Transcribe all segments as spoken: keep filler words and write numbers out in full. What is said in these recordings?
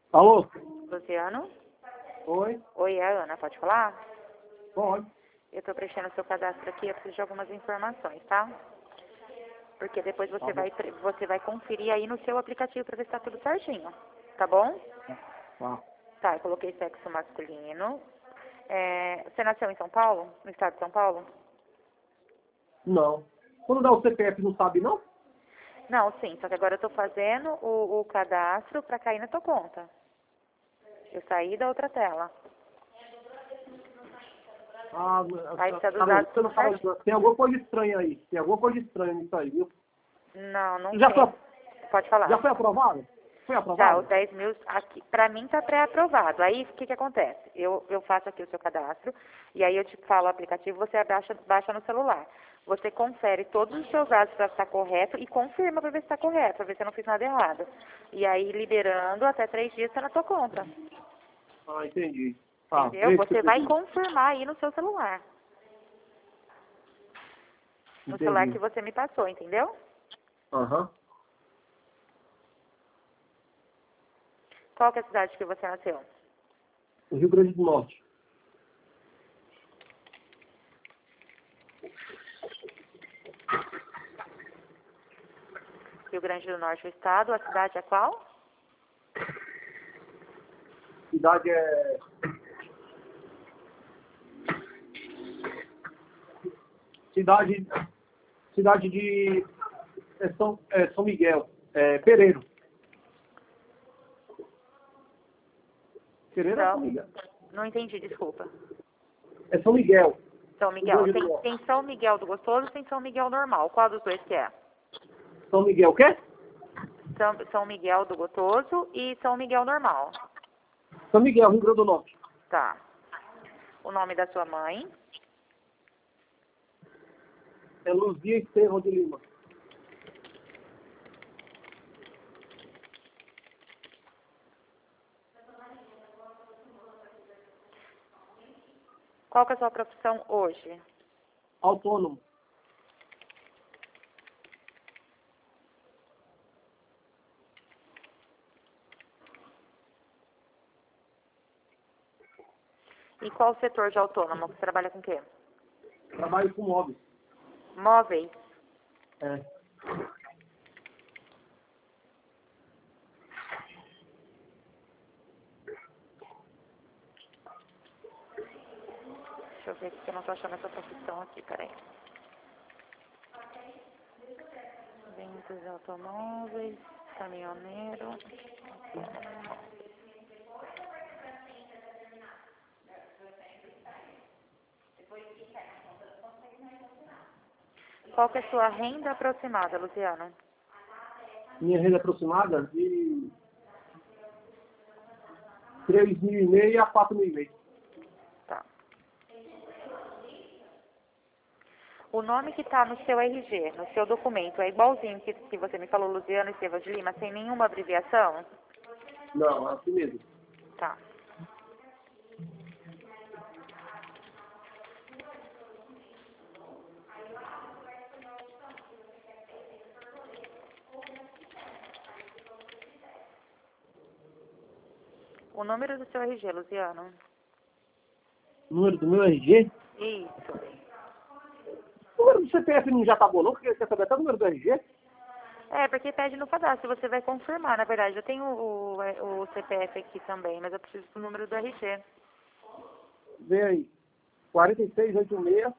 Alô? Luciano? Oi? Oi, é a Ana, pode falar? Pode. Eu tô preenchendo o seu cadastro aqui, eu preciso de algumas informações, tá? Porque depois você Tá bom. vai, pre- você vai conferir aí no seu aplicativo pra ver se tá tudo certinho, tá bom? Tá. Tá, eu coloquei sexo masculino. É, você nasceu em São Paulo? No estado de São Paulo? Não. Quando dá o C P F, não sabe, não? Não, sim, só que agora eu tô fazendo o, o cadastro pra cair na tua conta. Eu saí da outra tela. Ah, Aí precisa dos cara, dados você não tudo fala, certinho. tem alguma coisa estranha aí. Tem alguma coisa estranha nisso aí, viu? Não, não Já foi, tem. Pode falar. já foi aprovado? Foi Já, aprovado? os dez mil, aqui, pra mim tá pré-aprovado. Aí, o que que acontece? Eu, eu faço aqui o seu cadastro, e aí eu te falo o aplicativo, você baixa, baixa no celular. Você confere todos os seus dados para estar correto e confirma para ver se está correto, para ver se eu não fiz nada errado. E aí, liberando, até três dias está na tua conta. Ah, entendi. Tá, Entendeu? é isso que Você eu vai preciso. confirmar aí no seu celular. No celular que Entendi. você me passou, entendeu? Aham. Qual que é a cidade que você nasceu? O Rio Grande do Norte. Rio Grande do Norte, o estado. A cidade é qual? Cidade é... Cidade... Cidade de... É São, é São Miguel. É Pereiro. Pereiro é São São... Miguel. Não entendi, desculpa. É São Miguel. São Rio Miguel. Grande do Tem, Norte. tem São Miguel do Gostoso e tem São Miguel normal. Qual dos dois que é? São Miguel, o quê? São, São Miguel do Gostoso e São Miguel normal. São Miguel, Rio Grande do Norte. Tá. O nome da sua mãe. É Luzia Estevão de Lima. Qual que é a sua profissão hoje? Autônomo. E qual o setor de autônomo? Você trabalha com o quê? Trabalho com móveis. Móveis. É. Deixa eu ver aqui que eu não tô achando essa profissão aqui, peraí. Vendas de automóveis, caminhoneiro. Qual que é a sua renda aproximada, Luciano? Minha renda aproximada de três mil e meio a quatro mil e meio. Tá. O nome que está no seu R G, no seu documento, é igualzinho que, que você me falou, Luciano Estevam de Lima, sem nenhuma abreviação? Não, é assim mesmo. Tá. O número do seu R G, Luciano? Número do meu R G? Isso. O número do C P F não já tá bom, não? Porque você quer saber até o número do R G? É, porque pede no cadastro, você vai confirmar, na verdade. Eu tenho o, o, o C P F aqui também, mas eu preciso do número do R G. Vê aí. quatro seis oito seis,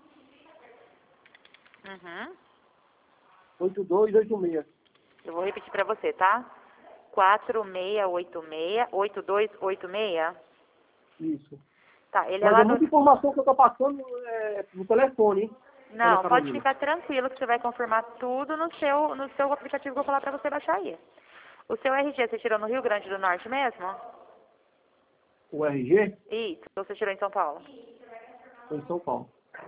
Uhum. oito dois oito seis. Eu vou repetir pra você, tá? quatro seis oito seis, oito dois oito seis. Isso. Tá, ele é Mas lá é do... muita informação que eu tô passando é, no telefone, hein? Ana Não, pode Carolina. ficar tranquilo que você vai confirmar tudo no seu, no seu aplicativo que eu vou falar pra você baixar aí. O seu R G você tirou no Rio Grande do Norte mesmo? O R G? Isso, ou você tirou em São Paulo? Foi em São Paulo.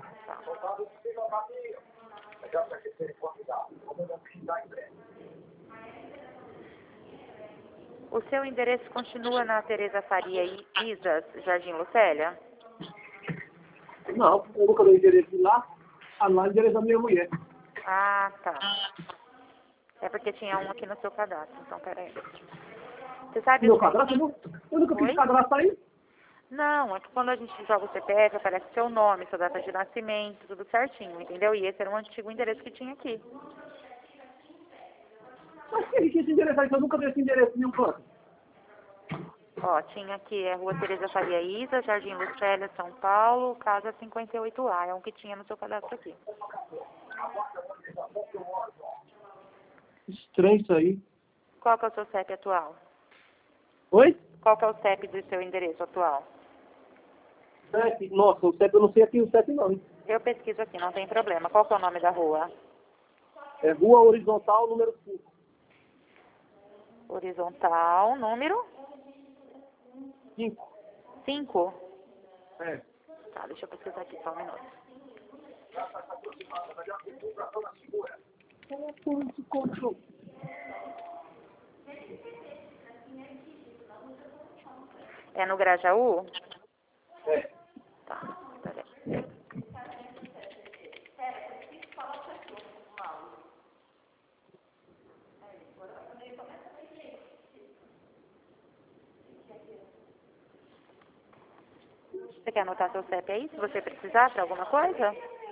O seu endereço continua na Tereza Faria I- Isas, Jardim Lucélia? Não, eu nunca dei endereço de lá. Ah, lá é o endereço da minha mulher. Ah, tá. É porque tinha um aqui no seu cadastro, então peraí. Você sabe... Meu cadastro, eu, não, eu nunca fiz Oi? cadastro aí. Não, é que quando a gente joga o C P F, aparece seu nome, sua data de nascimento, tudo certinho, entendeu? E esse era um antigo endereço que tinha aqui. Mas que esse endereço aí, eu nunca dei esse endereço em nenhum canto. Ó, tinha aqui, é Rua Teresa Faria Isa, Jardim Lucélia, São Paulo, casa cinquenta e oito A, é um que tinha no seu cadastro aqui. Estranho isso aí. Qual que é o seu C E P atual? Oi? Qual que é o C E P do seu endereço atual? Sete. Nossa, o C E P eu não sei aqui o C E P não, hein? Eu pesquiso aqui, não tem problema. Qual que é o nome da rua? É Rua Horizontal, número cinco. Horizontal, número cinco. cinco. É. Tá, deixa eu pesquisar aqui só um minuto. É no Grajaú? É. Tá, peraí. Você quer anotar seu C E P aí, se você precisar para alguma coisa?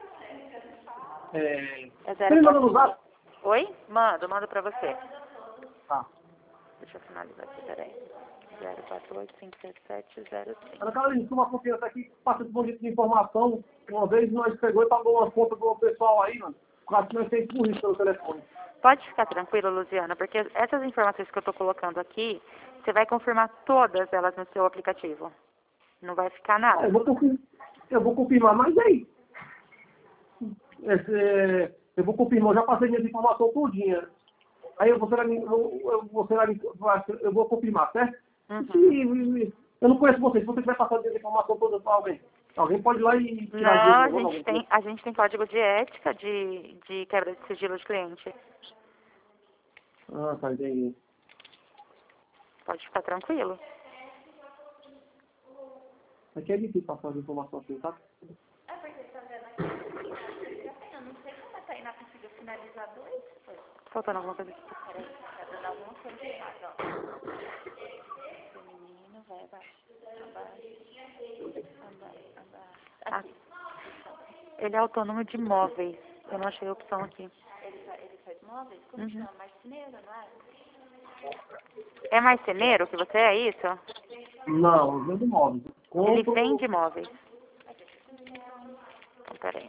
É. É Você me manda no zap? Oi? Mando, mando pra você. Tá. Deixa eu finalizar aqui, peraí. zero quatro oito cinco sete sete zero cinco. Ana Carolina, uma confiança aqui, passa de bom jeito de informação. Uma vez nós pegou e pagou uma conta pro pessoal aí, mano. Quase que nós fez por isso pelo telefone. Pode ficar tranquilo, Luciana, porque essas informações que eu tô colocando aqui, você vai confirmar todas elas no seu aplicativo. Não vai ficar É, nada. eu, vou confirmar, eu vou confirmar, mas aí. Esse, eu vou confirmar, eu já passei minhas informações todinha. Aí eu, você vai me, eu, eu, você vai me, eu vou confirmar, certo? Uhum. Se, eu não conheço vocês, se você estiver passando as informações todas para alguém, alguém pode ir lá e Não, tirar a dinheiro. gente tem, a gente tem código de ética de, de quebra de sigilo de cliente. Ah, tá, entendi. Pode ficar tranquilo. Aqui é difícil passar as informações assim, tá? É porque tá vendo aqui, eu não sei como é que aí não conseguiu finalizar dois. Faltando alguma coisa aqui. Peraí, tá dando alguma coisa mais, ó. Feminino, vai abaixo, abaixo, abaixo, abaixo. Aqui. Ele é autônomo de móveis. Eu não achei a opção aqui. Ele, ele faz móveis? Como uhum. chama? Marceneiro, não é? É marceneiro que você é isso? Não, eu vendo móveis. Compro... Ele vende móveis. Peraí.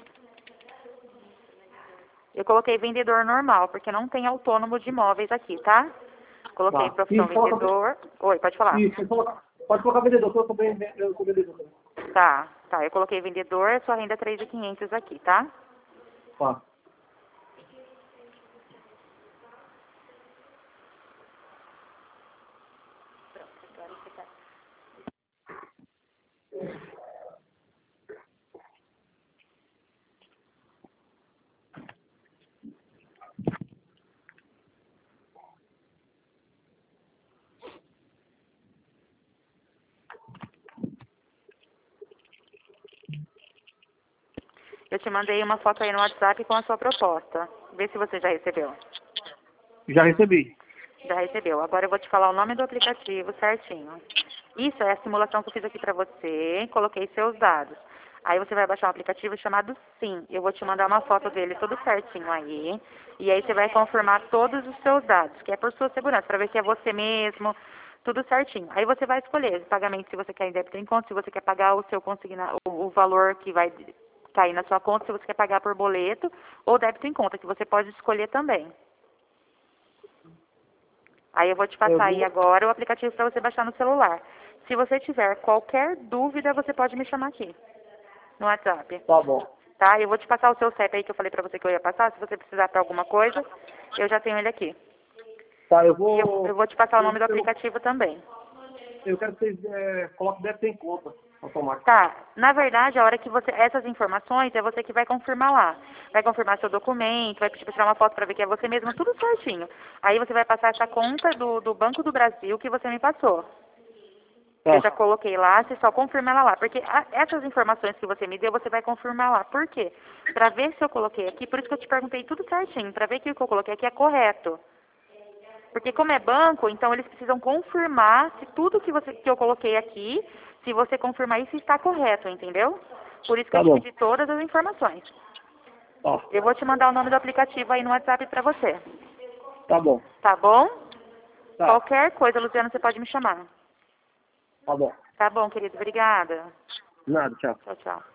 Eu coloquei vendedor normal, porque não tem autônomo de imóveis aqui, tá? Coloquei Tá. profissão Isso, vendedor. coloca... Oi, pode falar. Isso, pode colocar, pode colocar vendedor, que eu sou bem eu sou vendedor também. Tá, tá. Eu coloquei vendedor, sua renda é três mil e quinhentos aqui, tá? Tá. Eu te mandei uma foto aí no WhatsApp com a sua proposta. Vê se você já recebeu. Já recebi. Já recebeu. Agora eu vou te falar o nome do aplicativo certinho. Isso é a simulação que eu fiz aqui pra você. Coloquei seus dados. Aí você vai baixar um aplicativo chamado Sim. Eu vou te mandar uma foto dele todo certinho aí. E aí você vai confirmar todos os seus dados, que é por sua segurança, para ver que é você mesmo, tudo certinho. Aí você vai escolher o pagamento, se você quer em débito em conta, se você quer pagar o seu consigna, o, o valor que vai cair na sua conta, se você quer pagar por boleto ou débito em conta, que você pode escolher também. Aí eu vou te passar aí agora o aplicativo para você baixar no celular. Se você tiver qualquer dúvida, você pode me chamar aqui, no WhatsApp. Tá bom. Tá? Eu vou te passar o seu C E P aí que eu falei pra você que eu ia passar. Se você precisar pra alguma coisa, eu já tenho ele aqui. Tá, eu vou... E eu, eu vou te passar o nome do aplicativo também. Eu quero que vocês é, coloquem débito em conta automático. Tá. Na verdade, a hora que você... Essas informações é você que vai confirmar lá. Vai confirmar seu documento, vai pedir pra tirar uma foto pra ver que é você mesmo, tudo certinho. Aí você vai passar essa conta do, do Banco do Brasil que você me passou. Tá. Eu já coloquei lá, você só confirma ela lá. Porque a, essas informações que você me deu, você vai confirmar lá. Por quê? Pra ver se eu coloquei aqui, por isso que eu te perguntei tudo certinho, pra ver que o que eu coloquei aqui é correto. Porque como é banco, então eles precisam confirmar se tudo que, você, que eu coloquei aqui, se você confirmar isso está correto, entendeu? Por isso que Tá eu te bom. pedi todas as informações. Ó, Eu vou te mandar o nome do aplicativo aí no WhatsApp para você. tá bom. Tá bom? Tá, Qualquer coisa, Luciano, você pode me chamar. tá bom. Tá bom, querido. Obrigada. Nada, tchau. Tchau, tchau.